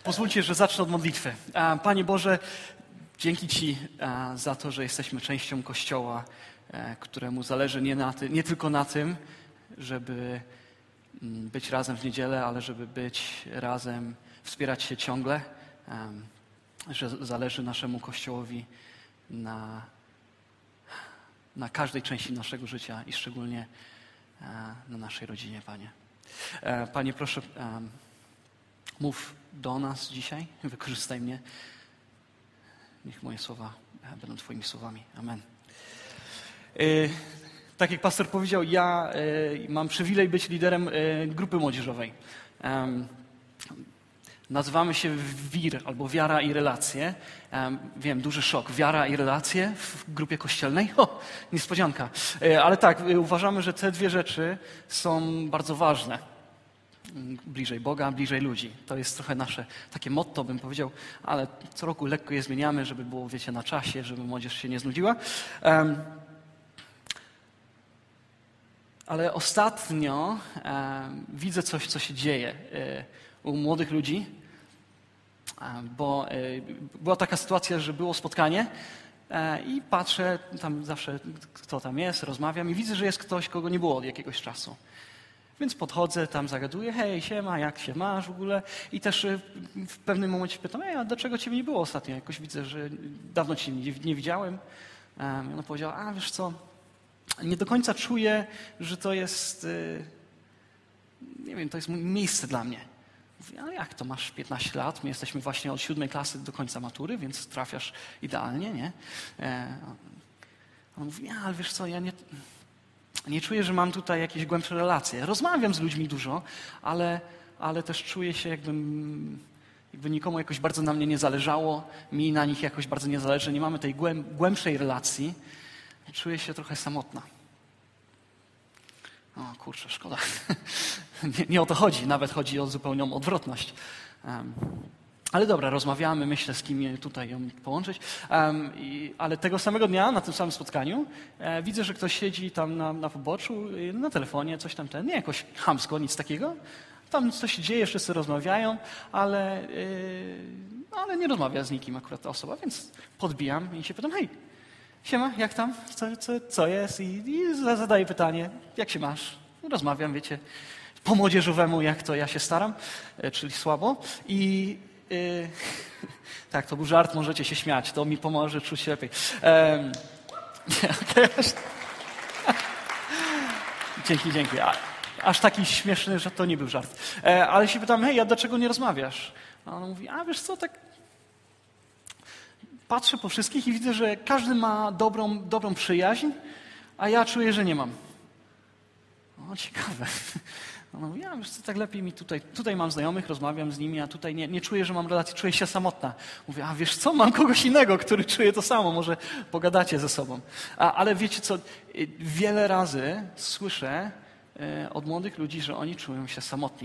Pozwólcie, że zacznę od modlitwy. Panie Boże, dzięki Ci za to, że jesteśmy częścią Kościoła, któremu zależy nie tylko na tym, żeby być razem w niedzielę, ale żeby być razem, wspierać się ciągle, że zależy naszemu Kościołowi na każdej części naszego życia i szczególnie na naszej rodzinie, Panie. Panie, proszę, mów do nas dzisiaj, wykorzystaj mnie. Niech moje słowa będą Twoimi słowami. Amen. Tak jak pastor powiedział, ja mam przywilej być liderem grupy młodzieżowej. Nazywamy się WIR, albo Wiara i Relacje. Wiem, duży szok. Wiara i relacje w grupie kościelnej? Niespodzianka. Ale tak, uważamy, że te dwie rzeczy są bardzo ważne. Bliżej Boga, bliżej ludzi. To jest trochę nasze takie motto, bym powiedział, ale co roku lekko je zmieniamy, żeby było, wiecie, na czasie, żeby młodzież się nie znudziła. Ale ostatnio widzę coś, co się dzieje u młodych ludzi, bo była taka sytuacja, że było spotkanie i patrzę tam zawsze, kto tam jest, rozmawiam i widzę, że jest ktoś, kogo nie było od jakiegoś czasu. Więc podchodzę, tam zagaduję, hej, siema, jak się masz w ogóle? I też w pewnym momencie pytam, a dlaczego Ciebie nie było ostatnio? Jakoś widzę, że dawno Cię nie widziałem. Ona powiedziała, wiesz co, nie do końca czuję, że to jest, nie wiem, to jest miejsce dla mnie. Mówię, ale jak to, masz 15 lat, my jesteśmy właśnie od 7 klasy do końca matury, więc trafiasz idealnie, nie? Ona mówi, ale wiesz co, ja nie czuję, że mam tutaj jakieś głębsze relacje. Rozmawiam z ludźmi dużo, ale też czuję się, jakby nikomu jakoś bardzo na mnie nie zależało, mi na nich jakoś bardzo nie zależy, nie mamy tej głębszej relacji. Czuję się trochę samotna. O kurczę, szkoda. Nie o to chodzi, nawet chodzi o zupełną odwrotność. Ale dobra, rozmawiamy, myślę, z kim tutaj ją połączyć. Ale tego samego dnia, na tym samym spotkaniu, widzę, że ktoś siedzi tam na poboczu, na telefonie, coś tam, nie jakoś chamsko, nic takiego. Tam coś się dzieje, wszyscy rozmawiają, ale nie rozmawia z nikim akurat ta osoba, więc podbijam i się pytam, hej, siema, jak tam? Co jest? I zadaję pytanie, jak się masz? Rozmawiam, wiecie, po młodzieżowemu, jak to ja się staram, czyli słabo. Tak, to był żart, możecie się śmiać, to mi pomoże czuć się lepiej. Dzięki. Aż taki śmieszny, że to nie był żart. Ale się pytam, hej, a dlaczego nie rozmawiasz? A ona mówi, wiesz co, tak patrzę po wszystkich i widzę, że każdy ma dobrą przyjaźń, a ja czuję, że nie mam. Ciekawe. Ona mówi, wiesz co, tak lepiej mi tutaj mam znajomych, rozmawiam z nimi, a tutaj nie czuję, że mam relację, czuję się samotna. Mówię, wiesz co, mam kogoś innego, który czuje to samo, może pogadacie ze sobą. Ale wiecie co, wiele razy słyszę od młodych ludzi, że oni czują się samotni.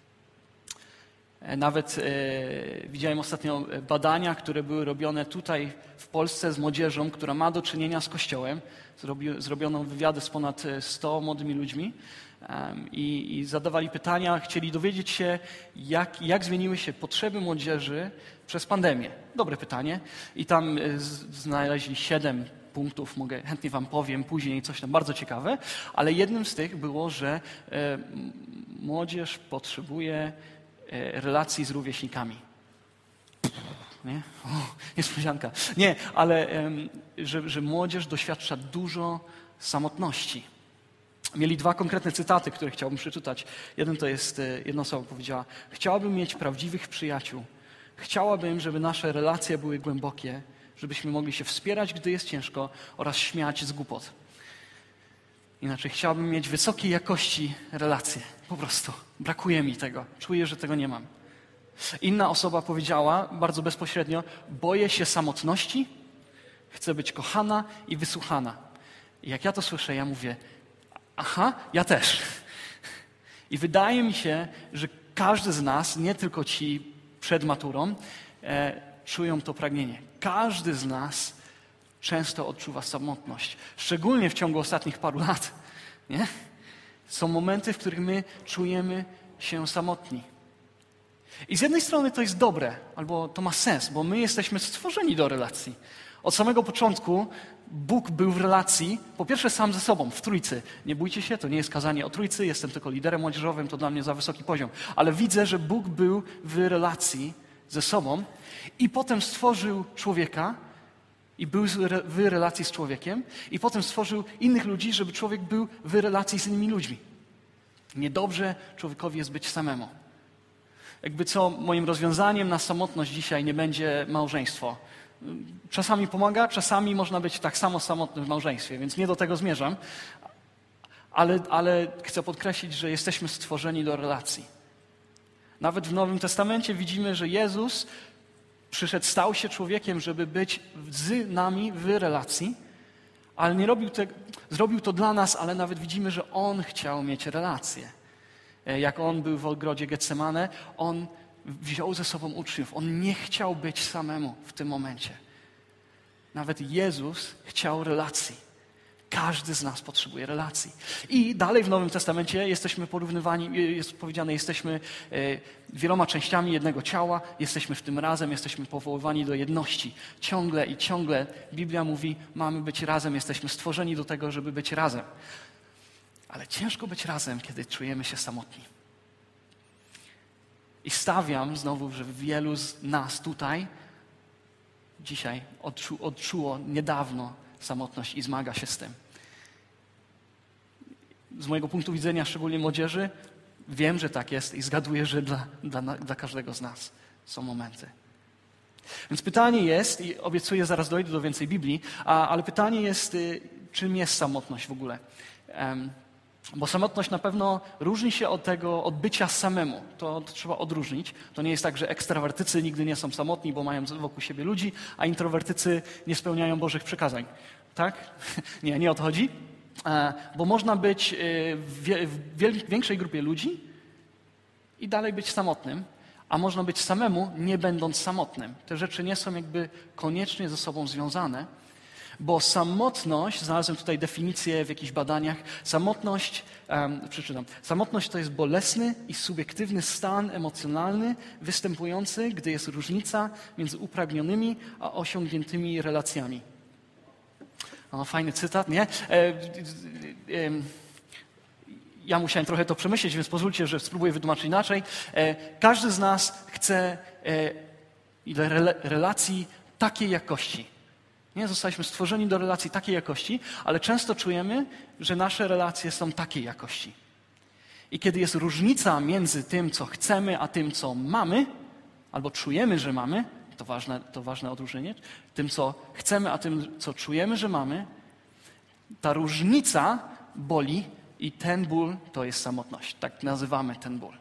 Nawet widziałem ostatnio badania, które były robione tutaj w Polsce z młodzieżą, która ma do czynienia z Kościołem. Zrobiono wywiady z ponad 100 młodymi ludźmi i zadawali pytania, chcieli dowiedzieć się, jak zmieniły się potrzeby młodzieży przez pandemię. Dobre pytanie. I tam znaleźli 7 punktów, chętnie wam powiem później, coś tam bardzo ciekawe, ale jednym z tych było, że młodzież potrzebuje relacji z rówieśnikami. Nie? Niespodzianka. Nie, ale że młodzież doświadcza dużo samotności. Mieli 2 konkretne cytaty, które chciałbym przeczytać. Jeden to jest, jedna osoba powiedziała, chciałabym mieć prawdziwych przyjaciół. Chciałabym, żeby nasze relacje były głębokie, żebyśmy mogli się wspierać, gdy jest ciężko oraz śmiać z głupot. Inaczej chciałbym mieć wysokiej jakości relacje. Po prostu. Brakuje mi tego. Czuję, że tego nie mam. Inna osoba powiedziała bardzo bezpośrednio, boję się samotności, chcę być kochana i wysłuchana. I jak ja to słyszę, ja mówię, ja też. I wydaje mi się, że każdy z nas, nie tylko ci przed maturą, czują to pragnienie. Każdy z nas często odczuwa samotność. Szczególnie w ciągu ostatnich paru lat. Nie? Są momenty, w których my czujemy się samotni. I z jednej strony to jest dobre, albo to ma sens, bo my jesteśmy stworzeni do relacji. Od samego początku Bóg był w relacji, po pierwsze sam ze sobą, w Trójcy. Nie bójcie się, to nie jest kazanie o Trójcy, jestem tylko liderem młodzieżowym, to dla mnie za wysoki poziom. Ale widzę, że Bóg był w relacji ze sobą i potem stworzył człowieka i był w relacji z człowiekiem i potem stworzył innych ludzi, żeby człowiek był w relacji z innymi ludźmi. Niedobrze człowiekowi jest być samemu. Jakby co, moim rozwiązaniem na samotność dzisiaj nie będzie małżeństwo. Czasami pomaga, czasami można być tak samo samotnym w małżeństwie, więc nie do tego zmierzam. Ale chcę podkreślić, że jesteśmy stworzeni do relacji. Nawet w Nowym Testamencie widzimy, że Jezus przyszedł, stał się człowiekiem, żeby być z nami w relacji, ale nie robił tego, zrobił to dla nas, ale nawet widzimy, że On chciał mieć relację. Jak On był w ogrodzie Getsemane, On wziął ze sobą uczniów. On nie chciał być samemu w tym momencie. Nawet Jezus chciał relacji. Każdy z nas potrzebuje relacji. I dalej w Nowym Testamencie jesteśmy porównywani, jest powiedziane, jesteśmy wieloma częściami jednego ciała, jesteśmy w tym razem, jesteśmy powoływani do jedności. Ciągle i ciągle Biblia mówi, mamy być razem, jesteśmy stworzeni do tego, żeby być razem. Ale ciężko być razem, kiedy czujemy się samotni. I stawiam znowu, że wielu z nas tutaj dzisiaj odczuło niedawno samotność i zmaga się z tym. Z mojego punktu widzenia, szczególnie młodzieży, wiem, że tak jest i zgaduję, że dla każdego z nas są momenty. Więc pytanie jest, i obiecuję, zaraz dojdę do więcej Biblii, ale pytanie jest, czym jest samotność w ogóle? Bo samotność na pewno różni się od bycia samemu. To trzeba odróżnić. To nie jest tak, że ekstrawertycy nigdy nie są samotni, bo mają wokół siebie ludzi, a introwertycy nie spełniają Bożych przykazań. Tak? Nie o to chodzi. Bo można być w większej grupie ludzi i dalej być samotnym, a można być samemu, nie będąc samotnym. Te rzeczy nie są jakby koniecznie ze sobą związane. Bo samotność, znalazłem tutaj definicję w jakichś badaniach, przeczytam. Samotność to jest bolesny i subiektywny stan emocjonalny występujący, gdy jest różnica między upragnionymi a osiągniętymi relacjami. Fajny cytat, nie? Ja musiałem trochę to przemyśleć, więc pozwólcie, że spróbuję wytłumaczyć inaczej. Każdy z nas chce relacji takiej jakości. Nie? Zostaliśmy stworzeni do relacji takiej jakości, ale często czujemy, że nasze relacje są takiej jakości. I kiedy jest różnica między tym, co chcemy, a tym, co mamy, albo czujemy, że mamy, to ważne odróżnienie, tym, co chcemy, a tym, co czujemy, że mamy, ta różnica boli i ten ból to jest samotność. Tak nazywamy ten ból.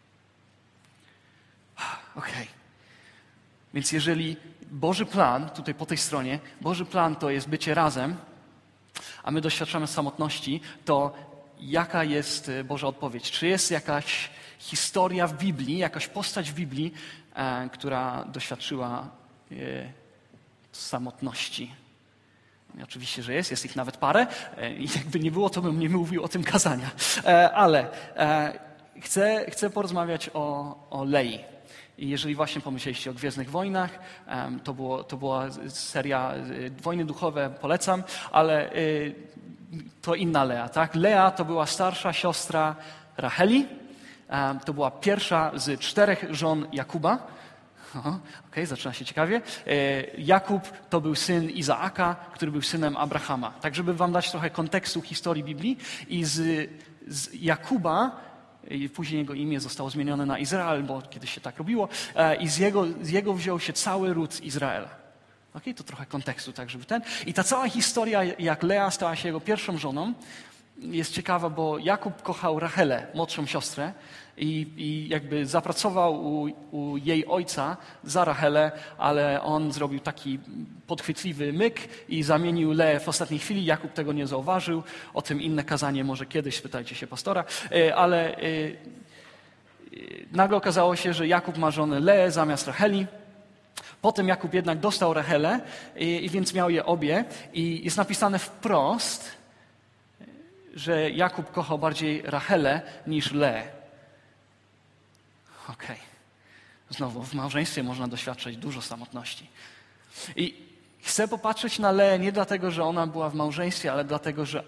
Okej. Więc jeżeli Boży plan, tutaj po tej stronie, Boży plan to jest bycie razem, a my doświadczamy samotności, to jaka jest Boża odpowiedź? Czy jest jakaś historia w Biblii, jakaś postać w Biblii, która doświadczyła samotności? I oczywiście, że jest ich nawet parę i jakby nie było, to bym nie mówił o tym kazania. Ale chcę porozmawiać o Lei. I jeżeli właśnie pomyśleliście o Gwiezdnych Wojnach, to była seria Wojny Duchowe, polecam, ale to inna Lea, tak? Lea to była starsza siostra Racheli, to była pierwsza z 4 żon Jakuba. Okej, zaczyna się ciekawie. Jakub to był syn Izaaka, który był synem Abrahama. Tak, żeby wam dać trochę kontekstu historii Biblii. I z Jakuba, i później jego imię zostało zmienione na Izrael, bo kiedyś się tak robiło, i z jego wziął się cały ród Izraela. Okej, to trochę kontekstu, tak żeby I ta cała historia, jak Lea stała się jego pierwszą żoną, jest ciekawa, bo Jakub kochał Rachelę, młodszą siostrę, i jakby zapracował u jej ojca za Rachelę, ale on zrobił taki podchwytliwy myk i zamienił Leę w ostatniej chwili. Jakub tego nie zauważył. O tym inne kazanie może kiedyś, spytajcie się pastora. Ale nagle okazało się, że Jakub ma żonę Leę zamiast Racheli. Potem Jakub jednak dostał Rachelę i więc miał je obie. I jest napisane wprost, że Jakub kochał bardziej Rachelę niż Leę. Okej. Znowu, w małżeństwie można doświadczać dużo samotności. I chcę popatrzeć na Leę nie dlatego, że ona była w małżeństwie, ale dlatego, że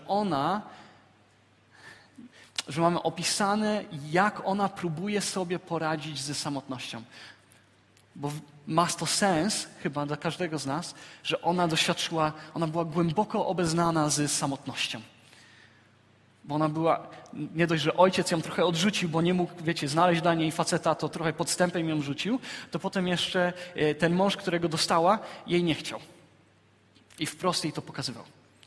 mamy opisane, jak ona próbuje sobie poradzić ze samotnością. Bo ma to sens, chyba dla każdego z nas, że ona była głęboko obeznana z samotnością. Bo ona była, nie dość, że ojciec ją trochę odrzucił, bo nie mógł, znaleźć dla niej faceta, to trochę podstępem ją rzucił, to potem jeszcze ten mąż, którego dostała, jej nie chciał. I wprost jej to pokazywał.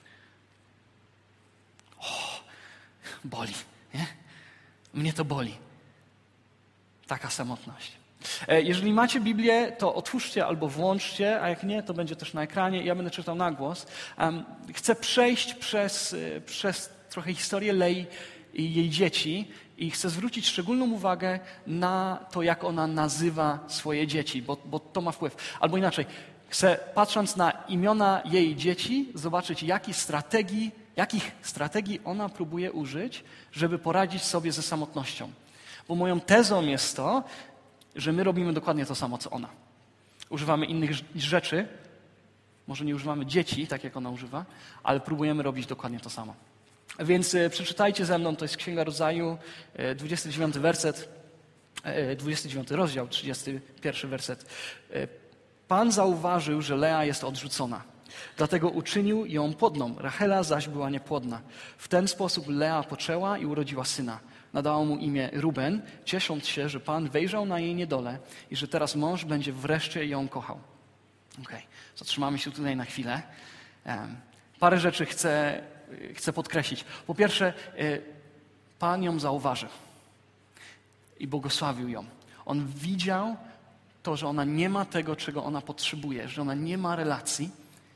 Boli, nie? Mnie to boli. Taka samotność. Jeżeli macie Biblię, to otwórzcie albo włączcie, a jak nie, to będzie też na ekranie. Ja będę czytał na głos. Chcę przejść przez trochę historię Lei i jej dzieci i chcę zwrócić szczególną uwagę na to, jak ona nazywa swoje dzieci, bo to ma wpływ. Albo inaczej, chcę, patrząc na imiona jej dzieci, zobaczyć, jakich strategii ona próbuje użyć, żeby poradzić sobie ze samotnością. Bo moją tezą jest to, że my robimy dokładnie to samo, co ona. Używamy innych rzeczy, może nie używamy dzieci, tak jak ona używa, ale próbujemy robić dokładnie to samo. Więc przeczytajcie ze mną, to jest Księga Rodzaju, 29 werset, 29 rozdział, 31 werset. Pan zauważył, że Lea jest odrzucona. Dlatego uczynił ją płodną, Rachela zaś była niepłodna. W ten sposób Lea poczęła i urodziła syna. Nadała mu imię Ruben, ciesząc się, że Pan wejrzał na jej niedolę i że teraz mąż będzie wreszcie ją kochał. Zatrzymamy się tutaj na chwilę. Parę rzeczy chcę podkreślić. Po pierwsze, Pan ją zauważył i błogosławił ją. On widział to, że ona nie ma tego, czego ona potrzebuje, że ona nie ma relacji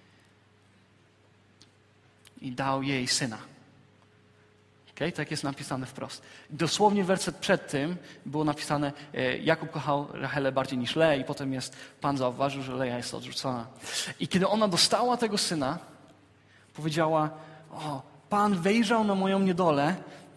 i dał jej syna. Tak jest napisane wprost. Dosłownie werset przed tym było napisane, Jakub kochał Rachelę bardziej niż Leę i potem jest, Pan zauważył, że Lea jest odrzucona. I kiedy ona dostała tego syna, powiedziała, Pan wejrzał na moją niedolę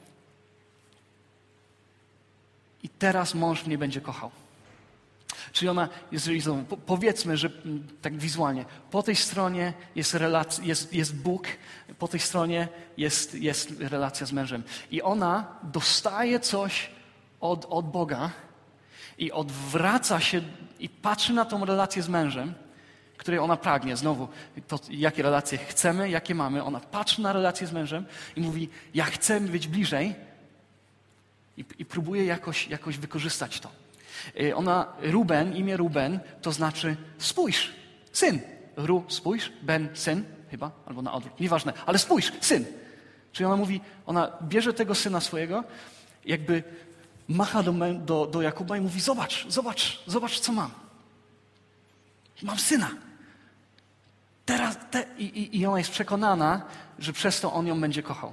i teraz mąż mnie będzie kochał. Czyli ona, powiedzmy, że tak wizualnie, po tej stronie jest Bóg, po tej stronie jest relacja z mężem. I ona dostaje coś od Boga i odwraca się i patrzy na tą relację z mężem, której ona pragnie. Znowu, jakie relacje chcemy, jakie mamy. Ona patrzy na relację z mężem i mówi, ja chcę być bliżej i próbuje jakoś wykorzystać to. Imię Ruben, to znaczy spójrz, syn. Spójrz, Ben, syn, chyba, albo na odwrót, nieważne, ale spójrz, syn. Czyli ona bierze tego syna swojego, jakby macha do Jakuba i mówi, zobacz, co mam. Mam syna. Teraz, i ona jest przekonana, że przez to on ją będzie kochał.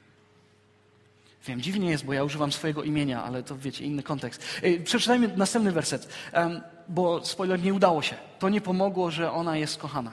Wiem, dziwnie jest, bo ja używam swojego imienia, ale to wiecie, inny kontekst. Przeczytajmy następny werset, bo spoiler, nie udało się. To nie pomogło, że ona jest kochana.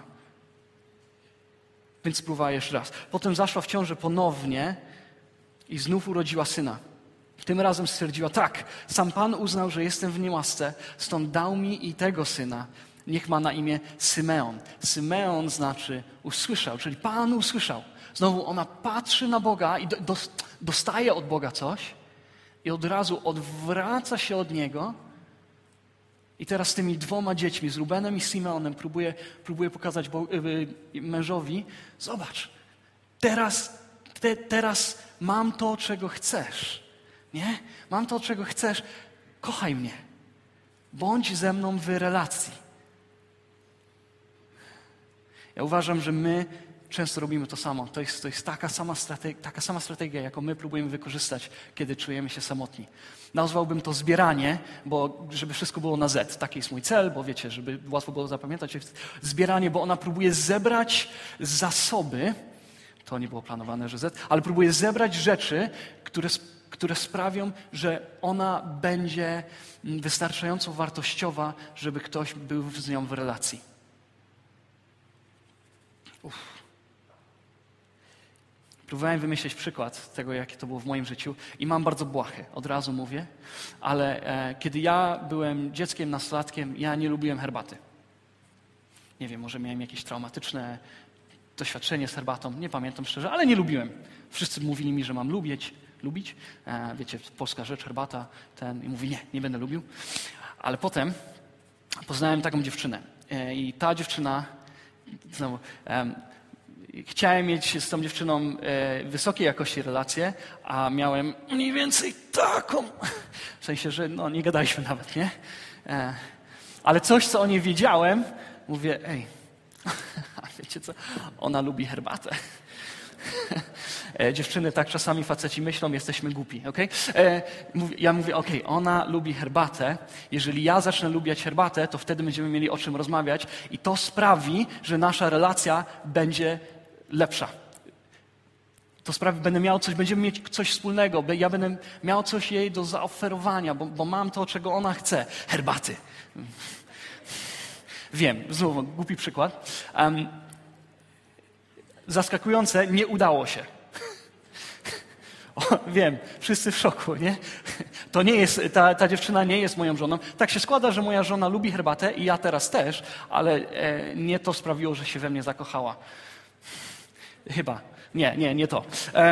Więc spróbowała jeszcze raz. Potem zaszła w ciążę ponownie i znów urodziła syna. Tym razem stwierdziła, tak, sam Pan uznał, że jestem w niełasce, stąd dał mi i tego syna. Niech ma na imię Symeon. Symeon znaczy usłyszał, czyli Pan usłyszał. Znowu ona patrzy na Boga i dostaje od Boga coś i od razu odwraca się od Niego i teraz z tymi dwoma dziećmi, z Rubenem i Symeonem próbuje pokazać mężowi, zobacz, teraz mam to, czego chcesz, nie? Mam to, czego chcesz, kochaj mnie, bądź ze mną w relacji. Ja uważam, że my często robimy to samo. To jest taka sama strategia, jaką my próbujemy wykorzystać, kiedy czujemy się samotni. Nazwałbym to zbieranie, bo żeby wszystko było na Z. Taki jest mój cel, bo wiecie, żeby łatwo było zapamiętać. Zbieranie, bo ona próbuje zebrać zasoby, to nie było planowane, że Z, ale próbuje zebrać rzeczy, które sprawią, że ona będzie wystarczająco wartościowa, żeby ktoś był z nią w relacji. Próbowałem wymyślić przykład tego, jakie to było w moim życiu i mam bardzo błahy, od razu mówię, ale kiedy ja byłem dzieckiem, nastolatkiem, ja nie lubiłem herbaty. Nie wiem, może miałem jakieś traumatyczne doświadczenie z herbatą, nie pamiętam szczerze, ale nie lubiłem. Wszyscy mówili mi, że mam lubić. Wiecie, polska rzecz, herbata, i mówi, nie będę lubił. Ale potem poznałem taką dziewczynę i ta dziewczyna, znowu, chciałem mieć z tą dziewczyną wysokiej jakości relacje, a miałem mniej więcej taką, w sensie, że nie gadaliśmy nawet, nie? Ale coś, co o niej wiedziałem, mówię, a wiecie co, ona lubi herbatę. Dziewczyny, tak czasami faceci myślą, jesteśmy głupi, okej? Ja mówię, ona lubi herbatę. Jeżeli ja zacznę lubić herbatę, to wtedy będziemy mieli o czym rozmawiać i to sprawi, że nasza relacja będzie lepsza. To sprawi, będziemy mieć coś wspólnego, ja będę miał coś jej do zaoferowania, bo mam to, czego ona chce. Herbaty. Wiem, znowu głupi przykład. Zaskakujące, nie udało się. Wiem, wszyscy w szoku, nie? To nie jest, ta dziewczyna nie jest moją żoną. Tak się składa, że moja żona lubi herbatę i ja teraz też, ale nie to sprawiło, że się we mnie zakochała. Chyba. Nie to.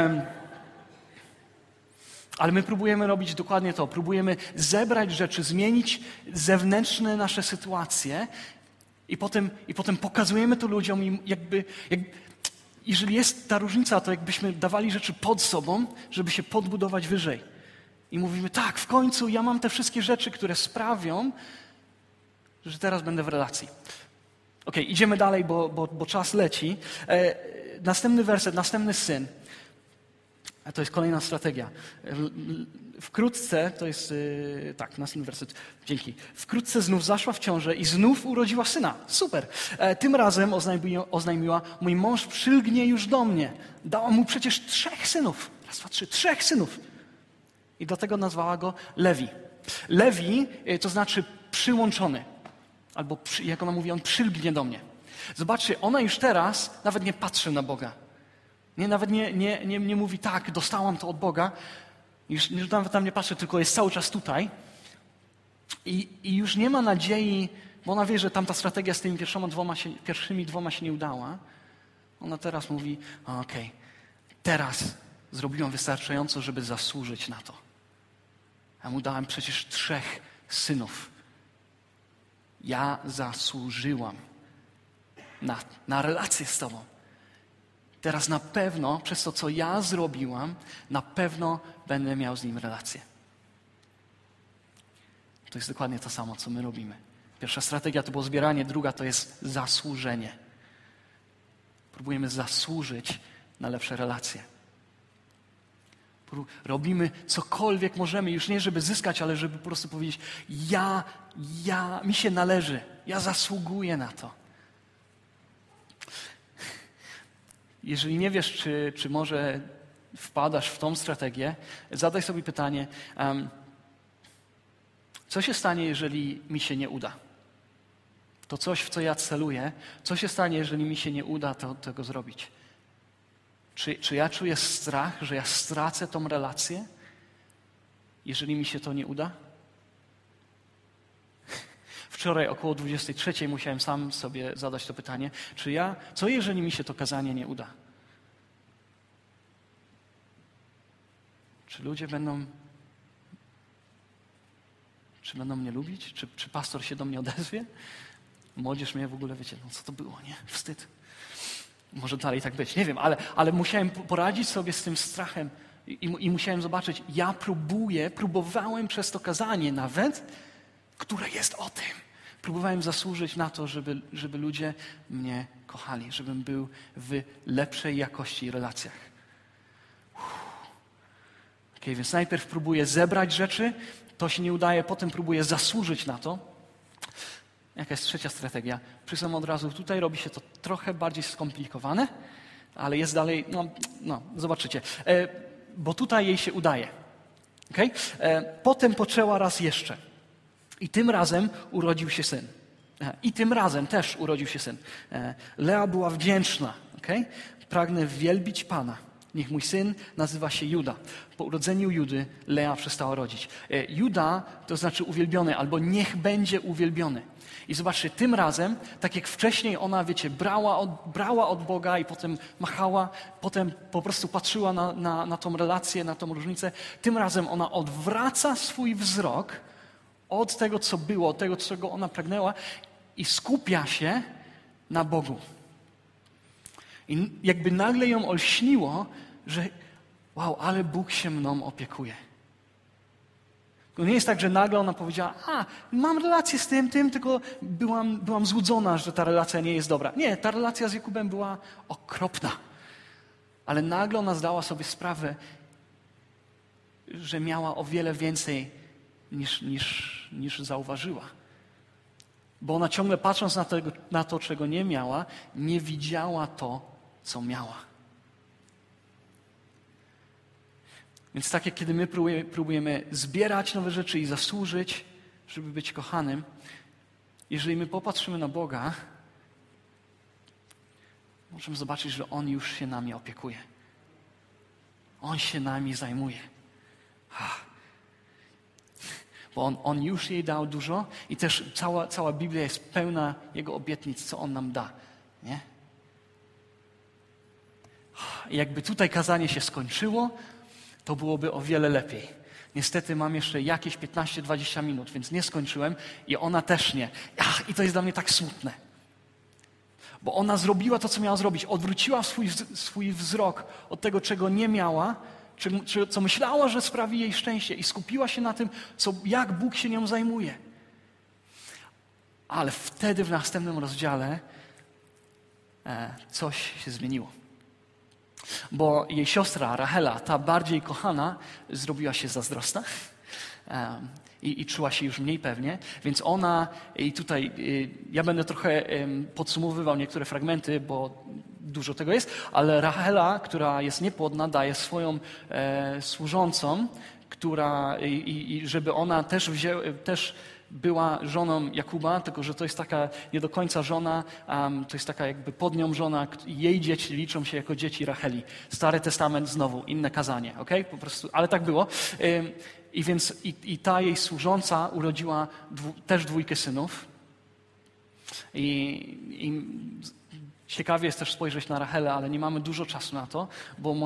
Ale my próbujemy robić dokładnie to. Próbujemy zebrać rzeczy, zmienić zewnętrzne nasze sytuacje i potem pokazujemy to ludziom i jeżeli jest ta różnica, to jakbyśmy dawali rzeczy pod sobą, żeby się podbudować wyżej. I mówimy, tak, w końcu ja mam te wszystkie rzeczy, które sprawią, że teraz będę w relacji. Idziemy dalej, bo czas leci. Następny werset, następny syn. A to jest kolejna strategia. Wkrótce, to jest, następny werset, dzięki. Wkrótce znów zaszła w ciążę i znów urodziła syna. Super. Tym razem oznajmiła, mój mąż przylgnie już do mnie. Dała mu przecież 3 synów. 1, 2, 3, 3 synów. I dlatego nazwała go Lewi. Lewi to znaczy przyłączony. Albo, jak ona mówi, on przylgnie do mnie. Zobaczcie, ona już teraz nawet nie patrzy na Boga. Nawet nie mówi, tak, dostałam to od Boga. Już nawet tam nie patrzy, tylko jest cały czas tutaj. I już nie ma nadziei, bo ona wie, że tamta strategia z tymi pierwszymi dwoma się nie udała. Ona teraz mówi, teraz zrobiłam wystarczająco, żeby zasłużyć na to. Ja mu dałem przecież 3 synów. Ja zasłużyłam na relację z Tobą. Teraz na pewno, przez to, co ja zrobiłam, na pewno będę miał z nim relację. To jest dokładnie to samo, co my robimy. Pierwsza strategia to było zbieranie, druga to jest zasłużenie. Próbujemy zasłużyć na lepsze relacje. Robimy cokolwiek możemy, już nie żeby zyskać, ale żeby po prostu powiedzieć, mi się należy, ja zasługuję na to. Jeżeli nie wiesz, czy może wpadasz w tą strategię, zadaj sobie pytanie, co się stanie, jeżeli mi się nie uda? To coś, w co ja celuję, co się stanie, jeżeli mi się nie uda tego zrobić? Czy ja czuję strach, że ja stracę tą relację, jeżeli mi się to nie uda? Wczoraj około 23 musiałem sam sobie zadać to pytanie, co jeżeli mi się to kazanie nie uda? Czy ludzie będą mnie lubić? Czy pastor się do mnie odezwie? Młodzież mnie w ogóle, wiecie, co to było, nie? Wstyd. Może dalej tak być, nie wiem, ale musiałem poradzić sobie z tym strachem i musiałem zobaczyć, ja próbowałem przez to kazanie nawet, które jest o tym. Próbowałem zasłużyć na to, żeby ludzie mnie kochali, żebym był w lepszej jakości relacjach. Więc najpierw próbuję zebrać rzeczy, to się nie udaje, potem próbuję zasłużyć na to. Jaka jest trzecia strategia? Przyznam od razu, tutaj robi się to trochę bardziej skomplikowane, ale jest dalej, zobaczycie. Bo tutaj jej się udaje. Okay? Potem poczęła raz jeszcze. I tym razem urodził się syn. I tym razem też urodził się syn. Lea była wdzięczna. Okay? Pragnę wielbić Pana. Niech mój syn nazywa się Juda. Po urodzeniu Judy Lea przestała rodzić. Juda to znaczy uwielbiony, albo niech będzie uwielbiony. I zobaczcie, tym razem, tak jak wcześniej ona, wiecie, brała od Boga i potem machała, potem po prostu patrzyła na tą relację, na tą różnicę, tym razem ona odwraca swój wzrok od tego, co było, od tego, czego ona pragnęła i skupia się na Bogu. I jakby nagle ją olśniło, że wow, ale Bóg się mną opiekuje. To nie jest tak, że nagle ona powiedziała, mam relację z tym, tylko byłam złudzona, że ta relacja nie jest dobra. Nie, ta relacja z Jakubem była okropna. Ale nagle ona zdała sobie sprawę, że miała o wiele więcej niż zauważyła. Bo ona ciągle patrząc na to, czego nie miała, nie widziała to, co miała. Więc tak jak kiedy my próbujemy zbierać nowe rzeczy i zasłużyć, żeby być kochanym, jeżeli my popatrzymy na Boga, możemy zobaczyć, że On już się nami opiekuje. On się nami zajmuje. Bo On już jej dał dużo i też cała Biblia jest pełna Jego obietnic, co On nam da. Nie? I jakby tutaj kazanie się skończyło, to byłoby o wiele lepiej. Niestety mam jeszcze jakieś 15-20 minut, więc nie skończyłem i ona też nie. I to jest dla mnie tak smutne. Bo ona zrobiła to, co miała zrobić. Odwróciła swój wzrok od tego, czego nie miała, co myślała, że sprawi jej szczęście i skupiła się na tym, jak Bóg się nią zajmuje. Ale wtedy w następnym rozdziale coś się zmieniło. Bo jej siostra Rachela, ta bardziej kochana, zrobiła się zazdrosna i czuła się już mniej pewnie, więc ona, i tutaj ja będę trochę podsumowywał niektóre fragmenty, bo dużo tego jest, ale Rachela, która jest niepłodna, daje swoją służącą, żeby ona też była żoną Jakuba, tylko że to jest taka nie do końca żona, to jest taka jakby pod nią żona, jej dzieci liczą się jako dzieci Racheli. Stary Testament znowu, inne kazanie, okej? Po prostu, ale tak było. I ta jej służąca urodziła też 2 synów. I ciekawie jest też spojrzeć na Rachelę, ale nie mamy dużo czasu na to, bo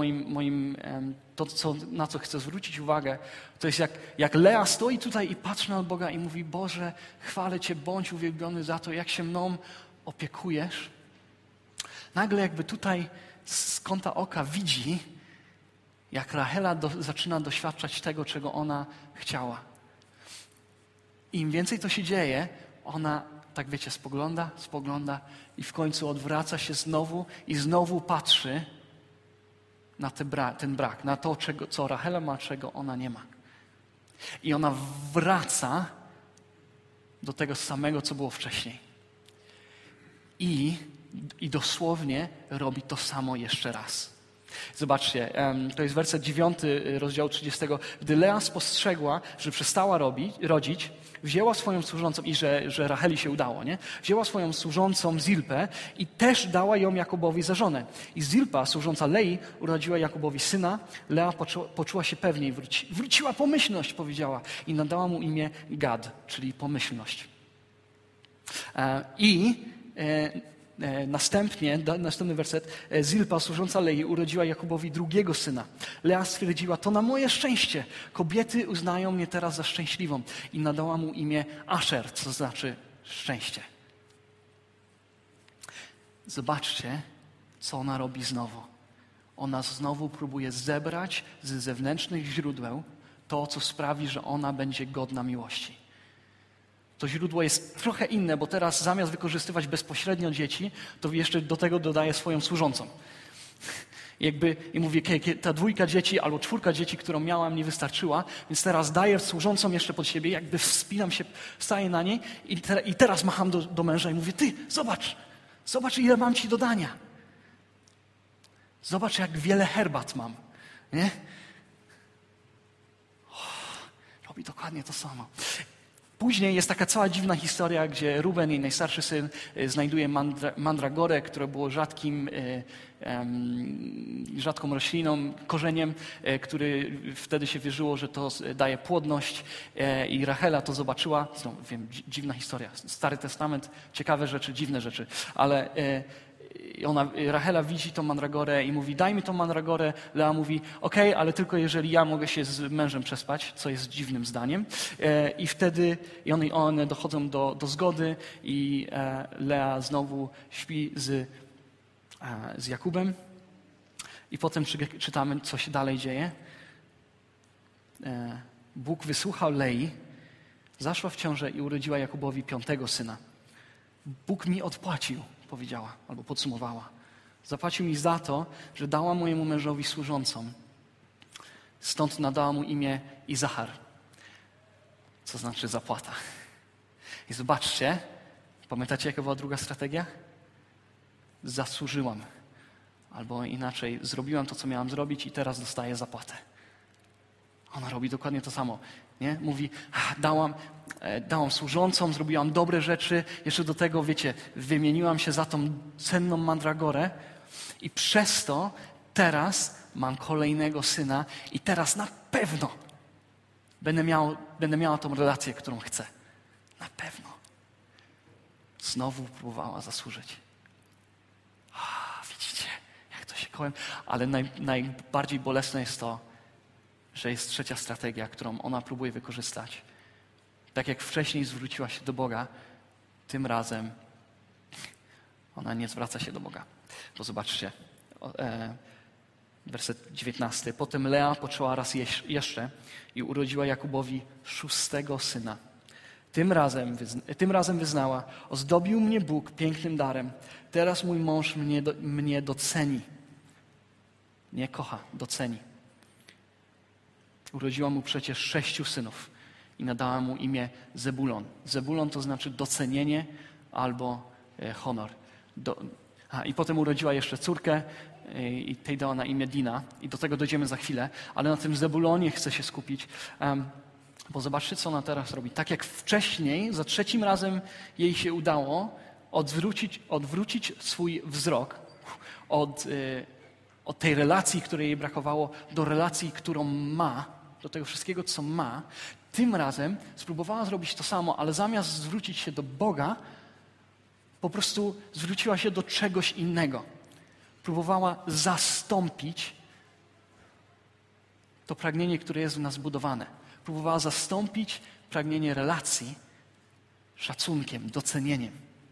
na co chcę zwrócić uwagę, to jest jak Lea stoi tutaj i patrzy na Boga i mówi: Boże, chwalę Cię, bądź uwielbiony za to, jak się mną opiekujesz. Nagle jakby tutaj z kąta oka widzi, jak Rachela zaczyna doświadczać tego, czego ona chciała. I im więcej to się dzieje, ona, tak wiecie, spogląda i w końcu odwraca się znowu i znowu patrzy na ten brak, na to, co Rachela ma, czego ona nie ma. I ona wraca do tego samego, co było wcześniej. I dosłownie robi to samo jeszcze raz. Zobaczcie, to jest werset 9 rozdziału 30. Gdy Lea spostrzegła, że przestała rodzić, wzięła swoją służącą, i że Racheli się udało, nie? Wzięła swoją służącą Zilpę i też dała ją Jakubowi za żonę. I Zilpa, służąca Lei, urodziła Jakubowi syna. Lea poczuła się pewniej, wróciła pomyślność, powiedziała, i nadała mu imię Gad, czyli pomyślność. Następny werset. Zilpa, służąca Lei, urodziła Jakubowi 2 syna. Lea stwierdziła: to na moje szczęście. Kobiety uznają mnie teraz za szczęśliwą. I nadała mu imię Asher, co znaczy szczęście. Zobaczcie, co ona robi znowu. Ona znowu próbuje zebrać z zewnętrznych źródeł to, co sprawi, że ona będzie godna miłości. To źródło jest trochę inne, bo teraz zamiast wykorzystywać bezpośrednio dzieci, to jeszcze do tego dodaje swoją służącą. I mówię, ta 2 dzieci albo 4 dzieci, którą miałam, nie wystarczyła, więc teraz daję służącą jeszcze pod siebie, jakby wspinam się, staję na niej i teraz macham do męża i mówię: ty, zobacz, ile mam ci do dania. Zobacz, jak wiele herbat mam. Nie? Robi dokładnie to samo. Później jest taka cała dziwna historia, gdzie Ruben, jej najstarszy syn, znajduje mandragorę, które było rzadką rośliną, korzeniem, który wtedy się wierzyło, że to daje płodność i Rachela to zobaczyła. Znowu, wiem, dziwna historia. Stary Testament, ciekawe rzeczy, dziwne rzeczy, ale Rachela widzi tą mandragorę i mówi, daj mi tą mandragorę. Lea mówi, okej, ale tylko jeżeli ja mogę się z mężem przespać, co jest dziwnym zdaniem. I wtedy one dochodzą do zgody i Lea znowu śpi z Jakubem. I potem czytamy, co się dalej dzieje. Bóg wysłuchał Lei, zaszła w ciążę i urodziła Jakubowi 5. syna. Bóg mi odpłacił, powiedziała, albo podsumowała. Zapłacił mi za to, że dała mojemu mężowi służącą. Stąd nadała mu imię Izachar, co znaczy zapłata. I zobaczcie, pamiętacie, jaka była druga strategia? Zasłużyłam. Albo inaczej, zrobiłam to, co miałam zrobić i teraz dostaję zapłatę. Ona robi dokładnie to samo. Nie? Mówi, dałam służącą, zrobiłam dobre rzeczy, jeszcze do tego, wiecie, wymieniłam się za tą cenną mandragorę i przez to teraz mam kolejnego syna i teraz na pewno będę miała tą relację, którą chcę. Na pewno. Znowu próbowała zasłużyć. Widzicie, jak to się kołem. Ale najbardziej bolesne jest to, że jest trzecia strategia, którą ona próbuje wykorzystać. Tak jak wcześniej zwróciła się do Boga, tym razem ona nie zwraca się do Boga. Bo zobaczcie, werset 19. Potem Lea poczęła raz jeszcze i urodziła Jakubowi 6. syna. Tym razem wyznała, ozdobił mnie Bóg pięknym darem. Teraz mój mąż mnie doceni. Nie kocha, doceni. Urodziła mu przecież 6 synów i nadała mu imię Zebulon. Zebulon to znaczy docenienie albo honor. I potem urodziła jeszcze córkę i tej dała na imię Dina. I do tego dojdziemy za chwilę, ale na tym Zebulonie chcę się skupić, bo zobaczcie, co ona teraz robi. Tak jak wcześniej, za 3. razem jej się udało odwrócić swój wzrok od tej relacji, której jej brakowało, do relacji, którą ma, do tego wszystkiego, co ma. Tym razem spróbowała zrobić to samo, ale zamiast zwrócić się do Boga, po prostu zwróciła się do czegoś innego. Próbowała zastąpić to pragnienie, które jest w nas budowane. Próbowała zastąpić pragnienie relacji szacunkiem, docenieniem.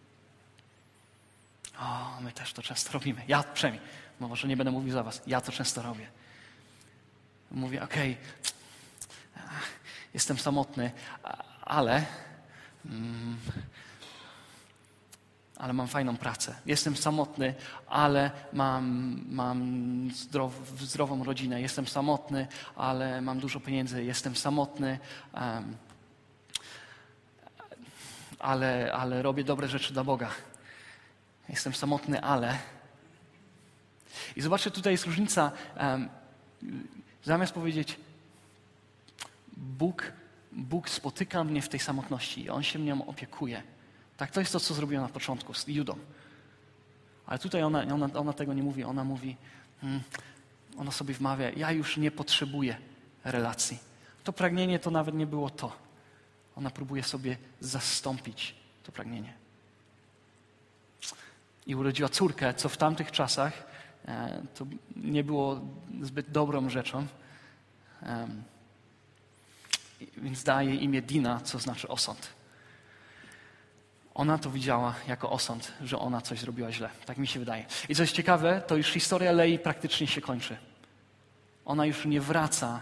My też to często robimy. Ja przynajmniej. Może nie będę mówił za was. Ja to często robię. Mówię, okej, jestem samotny, ale mam fajną pracę. Jestem samotny, ale mam zdrową rodzinę. Jestem samotny, ale mam dużo pieniędzy. Jestem samotny, ale robię dobre rzeczy dla Boga. Jestem samotny, ale... I zobaczcie, tutaj jest różnica. Zamiast powiedzieć, Bóg spotyka mnie w tej samotności i On się mną opiekuje. Tak, to jest to, co zrobiła na początku z Judą. Ale tutaj ona tego nie mówi. Ona mówi, ona sobie wmawia, ja już nie potrzebuję relacji. To pragnienie to nawet nie było to. Ona próbuje sobie zastąpić to pragnienie. I urodziła córkę, co w tamtych czasach to nie było zbyt dobrą rzeczą. Więc daje imię Dina, co znaczy osąd. Ona to widziała jako osąd, że ona coś zrobiła źle. Tak mi się wydaje. I co jest ciekawe, to już historia Lei praktycznie się kończy. Ona już nie wraca,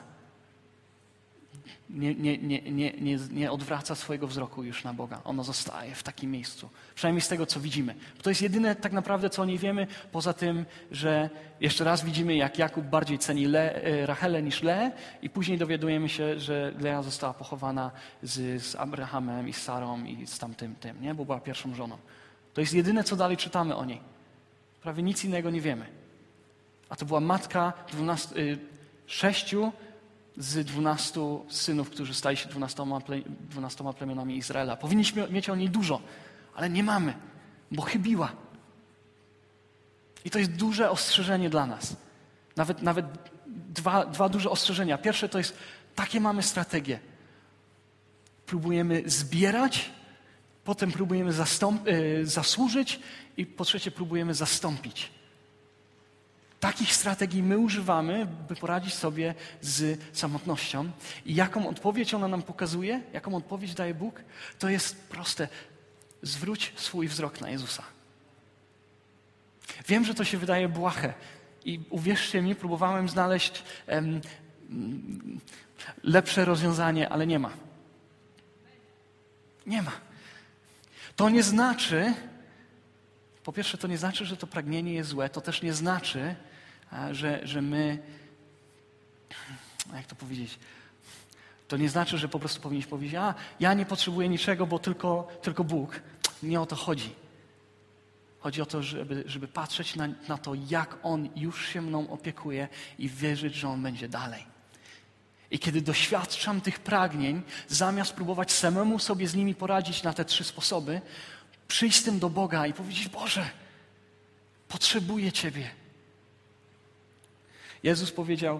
nie odwraca swojego wzroku już na Boga. Ona zostaje w takim miejscu. Przynajmniej z tego, co widzimy. To jest jedyne tak naprawdę, co o niej wiemy, poza tym, że jeszcze raz widzimy, jak Jakub bardziej ceni Rachelę niż Leę i później dowiadujemy się, że Lea została pochowana z Abrahamem i z Sarą i z tamtym nie? Bo była pierwszą żoną. To jest jedyne, co dalej czytamy o niej. Prawie nic innego nie wiemy. A to była matka 6 z 12 synów, którzy stali się 12 plemionami Izraela. Powinniśmy mieć o niej dużo, ale nie mamy, bo chybiła. I to jest duże ostrzeżenie dla nas. Nawet dwa duże ostrzeżenia. Pierwsze to jest, takie mamy strategie. Próbujemy zbierać, potem próbujemy zasłużyć i po trzecie próbujemy zastąpić. Takich strategii my używamy, by poradzić sobie z samotnością. I jaką odpowiedź ona nam pokazuje, jaką odpowiedź daje Bóg, to jest proste. Zwróć swój wzrok na Jezusa. Wiem, że to się wydaje błahe i uwierzcie mi, próbowałem znaleźć lepsze rozwiązanie, ale nie ma. Nie ma. To nie znaczy, po pierwsze, to nie znaczy, że to pragnienie jest złe, to też nie znaczy, że my, jak to powiedzieć, to nie znaczy, że po prostu powinniśmy powiedzieć, ja nie potrzebuję niczego, bo tylko Bóg. Nie o to chodzi. Chodzi o to, żeby patrzeć na to, jak On już się mną opiekuje i wierzyć, że On będzie dalej. I kiedy doświadczam tych pragnień, zamiast próbować samemu sobie z nimi poradzić na te 3 sposoby, przyjść z tym do Boga i powiedzieć, Boże, potrzebuję Ciebie. Jezus powiedział,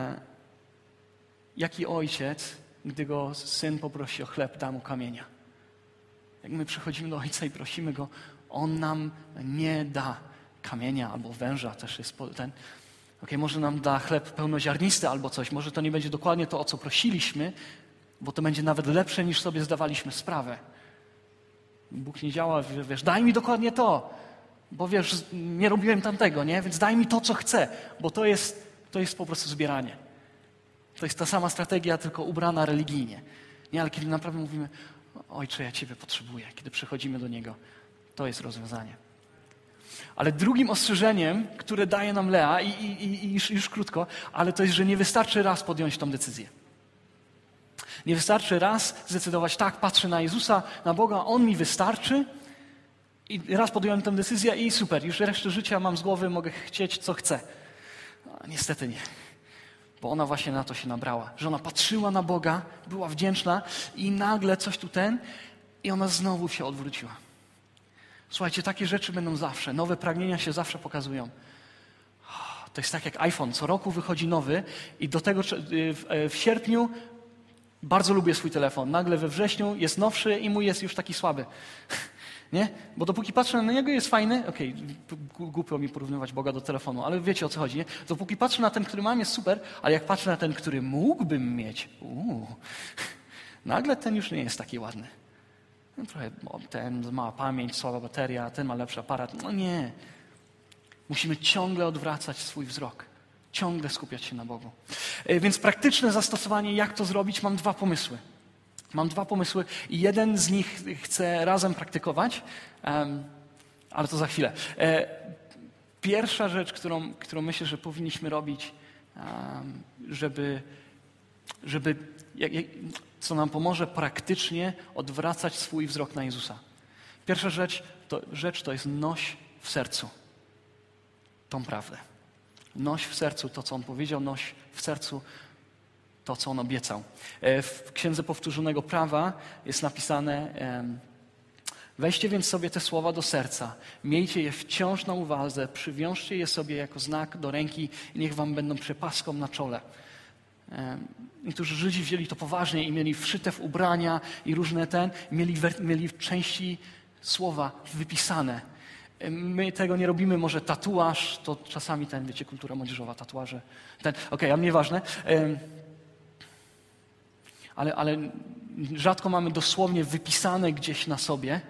jaki ojciec, gdy go syn poprosi o chleb, da mu kamienia. Jak my przychodzimy do Ojca i prosimy Go, On nam nie da kamienia albo węża, też jest ten. Może nam da chleb pełnoziarnisty albo coś. Może to nie będzie dokładnie to, o co prosiliśmy, bo to będzie nawet lepsze, niż sobie zdawaliśmy sprawę. Bóg nie działa, wiesz, daj mi dokładnie to, bo wiesz, nie robiłem tamtego, nie? Więc daj mi to, co chcę, bo to jest po prostu zbieranie. To jest ta sama strategia, tylko ubrana religijnie. Nie, ale kiedy naprawdę mówimy, Ojcze, ja Ciebie potrzebuję, kiedy przychodzimy do Niego, to jest rozwiązanie. Ale drugim ostrzeżeniem, które daje nam Lea, i już krótko, ale to jest, że nie wystarczy raz podjąć tą decyzję. Nie wystarczy raz zdecydować, tak, patrzę na Jezusa, na Boga, On mi wystarczy i raz podjąłem tę decyzję i super, już resztę życia mam z głowy, mogę chcieć, co chcę. Niestety nie. Bo ona właśnie na to się nabrała, że ona patrzyła na Boga, była wdzięczna i nagle coś i ona znowu się odwróciła. Słuchajcie, takie rzeczy będą zawsze. Nowe pragnienia się zawsze pokazują. To jest tak jak iPhone. Co roku wychodzi nowy i do tego w sierpniu bardzo lubię swój telefon. Nagle we wrześniu jest nowszy i mój jest już taki słaby. Nie? Bo dopóki patrzę na niego, jest fajny. Głupio mi porównywać Boga do telefonu, ale wiecie, o co chodzi. Nie? Dopóki patrzę na ten, który mam, jest super, ale jak patrzę na ten, który mógłbym mieć, nagle ten już nie jest taki ładny. Trochę ten ma pamięć, słaba bateria, ten ma lepszy aparat. No nie. Musimy ciągle odwracać swój wzrok. Ciągle skupiać się na Bogu. Więc praktyczne zastosowanie, jak to zrobić, mam 2 pomysły. Mam 2 pomysły i jeden z nich chcę razem praktykować, ale to za chwilę. Pierwsza rzecz, którą myślę, że powinniśmy robić, co nam pomoże praktycznie odwracać swój wzrok na Jezusa. Pierwsza rzecz to jest noś w sercu tą prawdę. Noś w sercu to, co On powiedział, noś w sercu to, co On obiecał. W Księdze Powtórzonego Prawa jest napisane: weźcie więc sobie te słowa do serca, miejcie je wciąż na uwadze, przywiążcie je sobie jako znak do ręki i niech wam będą przepaską na czole. Niektórzy Żydzi wzięli to poważnie i mieli wszyte w ubrania i różne mieli w części słowa wypisane. My tego nie robimy, może tatuaż, to czasami wiecie, kultura młodzieżowa, tatuaże. Ale nieważne. Ale rzadko mamy dosłownie wypisane gdzieś na sobie.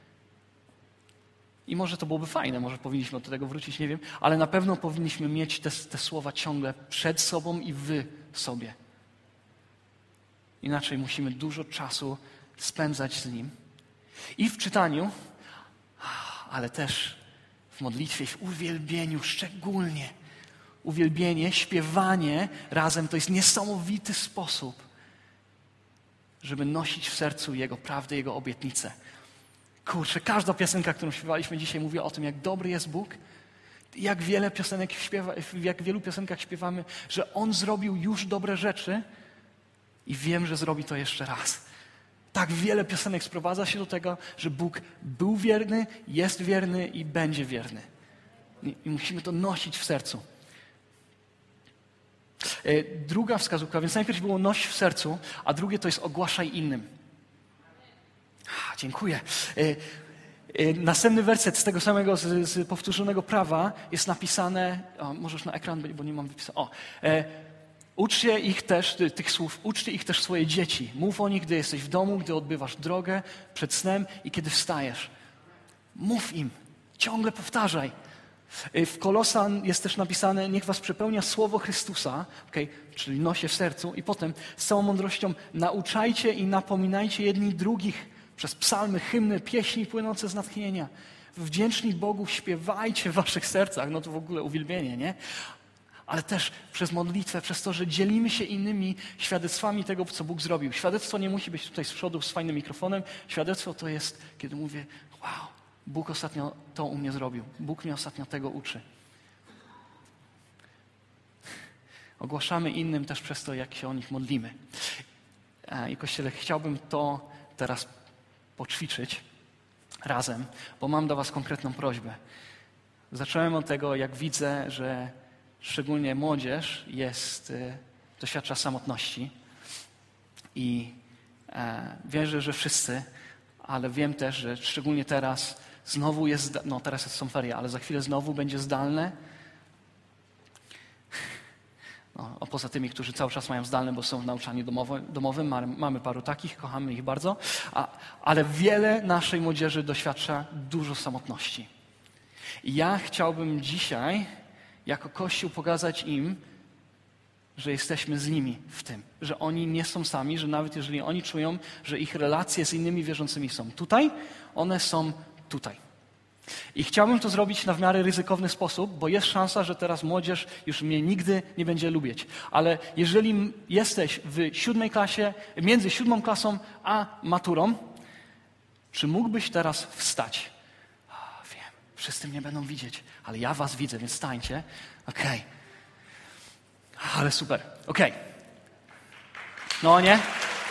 I może to byłoby fajne, może powinniśmy do tego wrócić, nie wiem, ale na pewno powinniśmy mieć te słowa ciągle przed sobą i w sobie. Inaczej musimy dużo czasu spędzać z Nim. I w czytaniu, ale też w modlitwie, w uwielbieniu szczególnie. Uwielbienie, śpiewanie razem to jest niesamowity sposób, żeby nosić w sercu Jego prawdę, Jego obietnice. Kurczę, każda piosenka, którą śpiewaliśmy dzisiaj, mówi o tym, jak dobry jest Bóg, Jak jak w wielu piosenkach śpiewamy, że On zrobił już dobre rzeczy i wiem, że zrobi to jeszcze raz. Tak wiele piosenek sprowadza się do tego, że Bóg był wierny, jest wierny i będzie wierny. I musimy to nosić w sercu. Druga wskazówka, więc najpierw było noś w sercu, a drugie to jest ogłaszaj innym. Dziękuję. Następny werset z tego samego, z powtórzonego prawa jest napisane, możesz na ekran, bo nie mam wypisane. Uczcie ich też, tych słów, uczcie ich też swoje dzieci. Mów o nich, gdy jesteś w domu, gdy odbywasz drogę, przed snem i kiedy wstajesz. Mów im, ciągle powtarzaj. W Kolosan jest też napisane, niech was przepełnia słowo Chrystusa, czyli nosie w sercu, i potem z całą mądrością nauczajcie i napominajcie jedni drugich przez psalmy, hymny, pieśni płynące z natchnienia. Wdzięczni Bogu śpiewajcie w waszych sercach, no to w ogóle uwielbienie, nie? Ale też przez modlitwę, przez to, że dzielimy się innymi świadectwami tego, co Bóg zrobił. Świadectwo nie musi być tutaj z przodu z fajnym mikrofonem. Świadectwo to jest, kiedy mówię, wow, Bóg ostatnio to u mnie zrobił. Bóg mnie ostatnio tego uczy. Ogłaszamy innym też przez to, jak się o nich modlimy. I Kościele, chciałbym to teraz poćwiczyć razem, bo mam do was konkretną prośbę. Zacząłem od tego, jak widzę, że szczególnie młodzież doświadcza samotności i wierzę, że wszyscy, ale wiem też, że szczególnie teraz znowu teraz są ferie, ale za chwilę znowu będzie zdalne. Poza tymi, którzy cały czas mają zdalne, bo są w nauczaniu domowym. Mamy paru takich, kochamy ich bardzo, ale wiele naszej młodzieży doświadcza dużo samotności. I ja chciałbym dzisiaj jako Kościół pokazać im, że jesteśmy z nimi w tym, że oni nie są sami, że nawet jeżeli oni czują, że ich relacje z innymi wierzącymi są tutaj, one są tutaj. I chciałbym to zrobić na w miarę ryzykowny sposób, bo jest szansa, że teraz młodzież już mnie nigdy nie będzie lubić. Ale jeżeli jesteś w 7. klasie, między 7. klasą a maturą, czy mógłbyś teraz wstać? Wiem, wszyscy mnie będą widzieć, ale ja was widzę, więc stańcie. Okej. Ale super. Okej. No nie?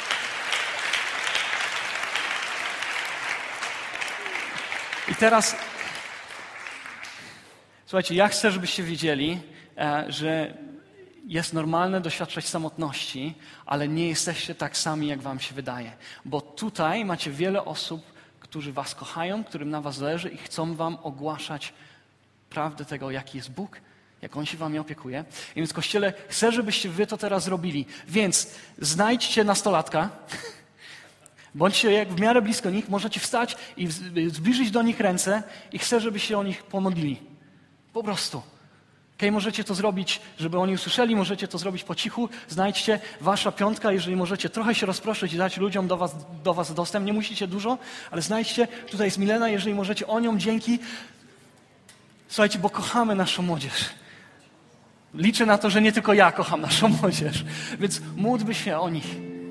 I teraz, słuchajcie, ja chcę, żebyście wiedzieli, że jest normalne doświadczać samotności, ale nie jesteście tak sami, jak wam się wydaje. Bo tutaj macie wiele osób, którzy was kochają, którym na was zależy i chcą wam ogłaszać prawdę tego, jaki jest Bóg, jak On się wami opiekuje. I więc, Kościele, chcę, żebyście wy to teraz robili. Więc znajdźcie nastolatka, bądźcie jak w miarę blisko nich, możecie wstać i zbliżyć do nich ręce i chcę, żebyście o nich pomodlili. Po prostu. Możecie to zrobić, żeby oni usłyszeli, możecie to zrobić po cichu. Znajdźcie wasza piątka, jeżeli możecie trochę się rozproszyć i dać ludziom do was dostęp. Nie musicie dużo, ale znajdźcie. Tutaj jest Milena, jeżeli możecie o nią dzięki. Słuchajcie, bo kochamy naszą młodzież. Liczę na to, że nie tylko ja kocham naszą młodzież. Więc módlmy się o nich.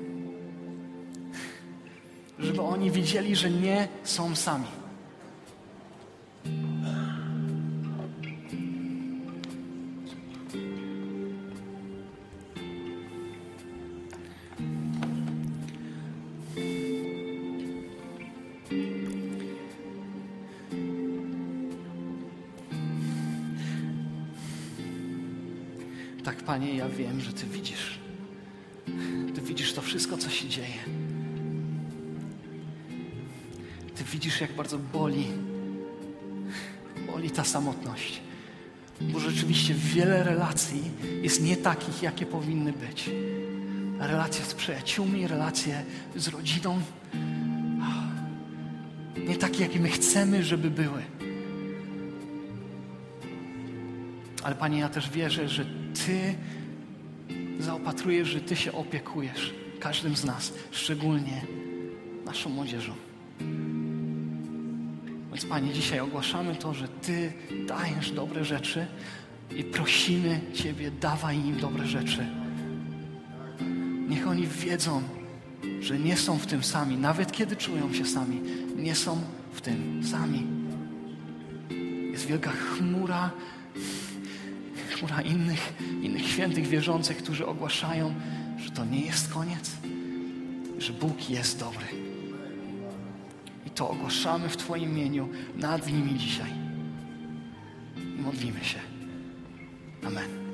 Żeby oni wiedzieli, że nie są sami. Tak, Panie, ja wiem, że Ty widzisz. Ty widzisz to wszystko, co się dzieje. Ty widzisz, jak bardzo boli ta samotność. Bo rzeczywiście wiele relacji jest nie takich, jakie powinny być. Relacje z przyjaciółmi, relacje z rodziną. Nie takie, jakie my chcemy, żeby były. Ale Panie, ja też wierzę, że Ty zaopatrujesz, że Ty się opiekujesz każdym z nas, szczególnie naszą młodzieżą. Więc Panie, dzisiaj ogłaszamy to, że Ty dajesz dobre rzeczy i prosimy Ciebie, dawaj im dobre rzeczy. Niech oni wiedzą, że nie są w tym sami, nawet kiedy czują się sami, nie są w tym sami. Jest wielka chmura chmura innych świętych wierzących, którzy ogłaszają, że to nie jest koniec, że Bóg jest dobry. I to ogłaszamy w Twoim imieniu nad nimi dzisiaj. I modlimy się. Amen.